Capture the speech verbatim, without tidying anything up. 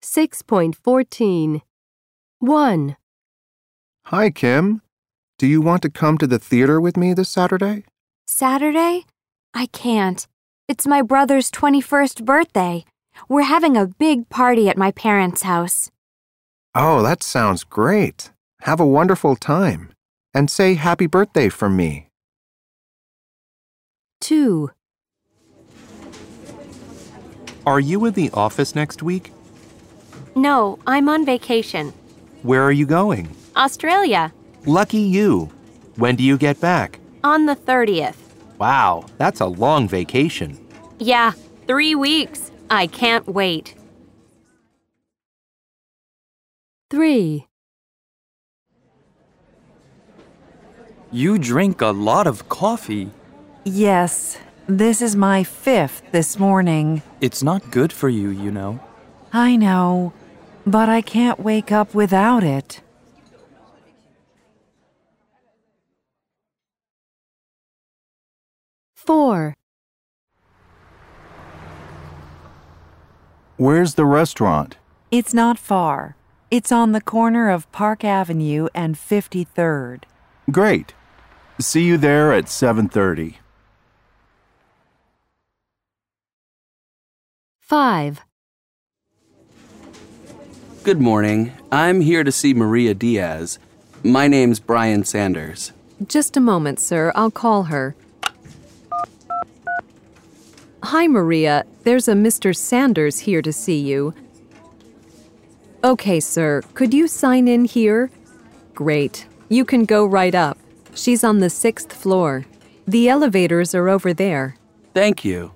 six point fourteen. one. Hi, Kim. Do you want to come to the theater with me this Saturday? Saturday? I can't. It's my brother's twenty-first birthday. We're having a big party at my parents' house. Oh, that sounds great. Have a wonderful time. And say happy birthday from me. two. Are you in the office next week? No, I'm on vacation. Where are you going? Australia. Lucky you. When do you get back? On the thirtieth. Wow, that's a long vacation. Yeah, three weeks. I can't wait. three. You drink a lot of coffee. Yes, this is my fifth this morning. It's not good for you, you know. I know, but I can't wake up without it. four. Where's the restaurant? It's not far. It's on the corner of Park Avenue and fifty-third. Great. See you there at seven thirty. five. Good morning. I'm here to see Maria Diaz. My name's Brian Sanders. Just a moment, sir. I'll call her. Hi, Maria. There's a Mister Sanders here to see you. Okay, sir. Could you sign in here? Great. You can go right up. She's on the sixth floor. The elevators are over there. Thank you.